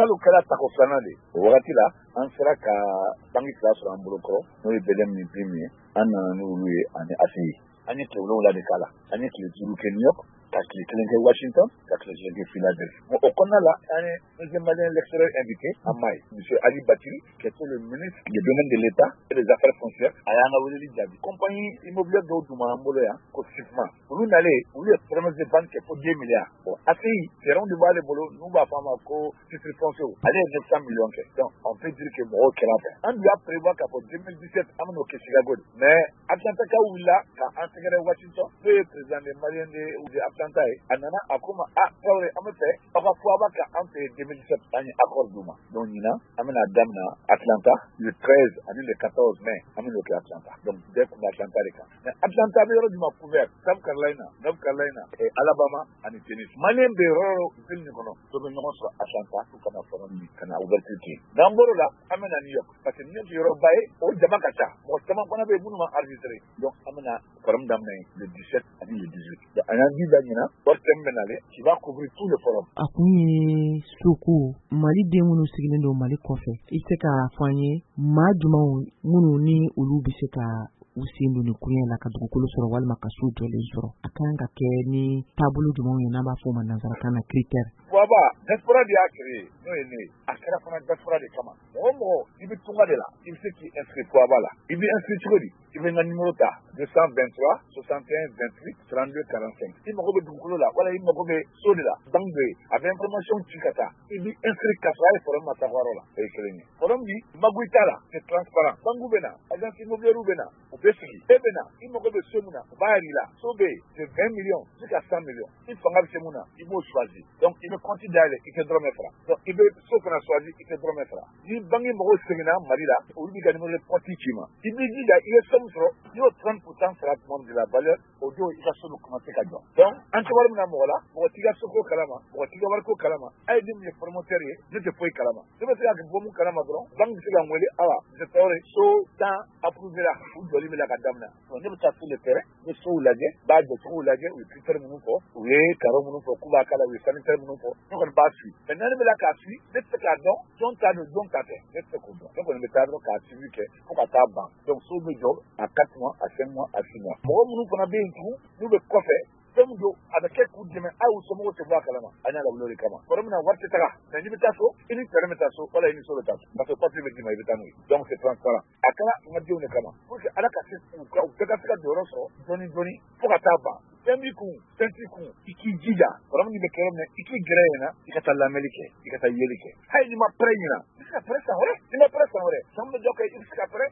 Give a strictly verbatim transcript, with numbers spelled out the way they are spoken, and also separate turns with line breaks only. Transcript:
Salo kɛra tako filanan de o wagati la an sera ka banque fila sɔrɔ an bolo kɔrɔ n'o ye B D M ni B I M ye an nana n'olu ye ani A C I an ye tile wolonwula de k'a la an ye tile duuru kɛ New York ka tile kelen kɛ Washington ka tile kelen kɛ Philadelphie bon au kɔnɔna la an ye deuxième malien lecturer invité en mai monsieur Ali Batiri qui était le ministre du domaine de l'État et des affaires foncières a y'an ka weleli jaabi compagnie immobilière dɔw dun b'an bolo yan ko Sifma olu nalen olu ye promesse de vente kɛ fo deux milliards bon A C I terrain de b'ale bolo n'u b'a fɔ a ma ko titre foncier ale ye neuf cent millions kɛ donc on peut dire que mɔgɔw kɛra fɛ an dun y'a prévoir k'a fɔ deux mille dix-sept an bɛn'o kɛ Chicago de mais Atlanta ka wulila ka an sɛgɛrɛ Washington n'o ye président des Maliens de Atlanta ye a nana a ko ma a Traoré an bɛ fɛ aw ka fɔaba ka an fɛ deux mille dix-sept an ye accord d'u ma donc ɲinan an bɛna daminɛ Atlanta le treize ani le quatorze mai an bɛn'o kɛ Atlanta donc bɛɛ kun bɛ Atlanta de kan mais Atlanta bɛ yɔrɔ jumɛn couvert South Carolina North Carolina et Alabama ani Tennessee Malien bɛ yɔrɔ yɔrɔ ville nin kɔnɔ dɔ bɛ ɲɔgɔn sɔrɔ Atlanta k'u kana fɔlɔ min kana ouverture kɛ n'an bɔr'o la an bɛna New York parce que New York yɔrɔba ye o jama ka ca mɔgɔ caman fana bɛ yen minnu ma enregistré donc an bɛna forum daminɛ le dix-sept ani le dix-huit donc an y'an jija ɲinan wari tɛ min bɛ nalen qui va couvrir tout le forum.
A kun ye Soko Mali den minnu sigilen don Mali kɔfɛ i tɛ ka fɔ an ye maa jumɛnw minnu ni olu bɛ se ka u sen don nin kuɲɛ la ka dugukolo sɔrɔ walima ka so jɔlen sɔrɔ a kan ka kɛ ni taabolo jumɛnw ye n'an b'a fɔ o ma nanzarakan na critère.
Fuaba diaspora de y'a créé n'o ye ne ye a kɛra fana diaspora de kama mɔgɔ mɔgɔ i bɛ tunga de la i bɛ se k'i inscrit Fuaba la i bɛ inscrit cogo di i bɛ n ka numéro ta deux cent vingt-trois soixante et un vingt-huit trente-deux quarante-cinq i mago bɛ dugukolo la wala i mago bɛ so de la banque bɛ yen a bɛ information ci ka taa i bɛ inscrit ka sɔrɔ a ye forum ma taa yɔrɔ la o ye kelen ye forum bi magoyi t'a la c'est transparent banque bɛ na agence immobilière bɛ na u bɛ sigi e bɛ na i mago bɛ so min na u b'a jira i la so bɛ yen c'est vingt millions jusqu'à cent millions i fanga bɛ se mun na i b'o choisir donc i bɛ compte dayɛlɛ i tɛ dɔrɔmɛ fara donc i bɛ so fana choisir i tɛ dɔrɔmɛ fara ni banque mɔgɔw seginna Mali la olu b'i ka numéro de compte ci ma i b'i jija i ye somme sɔrɔ n'i y'o trente pour cent sara tuma min de la valeur o don i ka so bɛ commencer ka jɔ donc an tɛ wari min na mɔgɔ la mɔgɔ t'i ka soko kalama mɔgɔ t'i ka wariko kalama a ye ni min ye promoteur ye ne tɛ foyi kalama ne bɛ se ka bɔ mun kalama dɔrɔn banque bɛ se ka n wele awa monsieur Traoré so tan approuvé la u jɔli bɛ la ka daminɛ donc ne bɛ taa sur le terrain n bɛ sow lajɛ n b'a jɔcogow lajɛ u ye critère minnu fɔ u ye carreau minnu fɔ k'u b'a k'a la u ye sanitaire minnu fɔ ne kɔni b'a suivre maintenant ne bɛ la k'a suivre ne tɛ se k'a dɔn jɔn ta don jɔn ta tɛ ne tɛ se k'o dɔn ne kɔni bɛ taa dɔrɔn k'a suivi kɛ fo ka taa ban donc sow bɛ jɔ à quatre mois à cinq mois à six mois mɔgɔ minnu fana bɛ yen tugun n'u bɛ kɔfɛ fɛn min don a bɛ kɛ k'u dɛmɛ a y'u somɔgɔw tɛ bɔ a kalama an y'a lawuli o de kama kɔrɔ min na wari tɛ taga mais n'i bɛ taa so i ni terrain bɛ taa so wala i ni so bɛ taa so parce que papier bɛ d'i ma i bɛ taa n'o ye donc c'est transparent a kɛra n ka denw de kama pour que ala ka se u ka u bɛɛ ka se ka jɔyɔrɔ sɔrɔ dɔɔni dɔɔni fo ka taa ban fɛn b'i kun fɛn t'i kun i k'i jija kɔrɔ min bɛ kɛ yɔrɔ min na i k'i gɛrɛ yen na i ka taa lamɛnni kɛ i ka taa yeli kɛ hali n'i ma pɛrɛ ɲina i bɛ se ka pɛrɛ san wɛrɛ n'i ma pɛrɛ san wɛrɛ san min bɛ jɔ kɛ i bɛ se ka pɛrɛ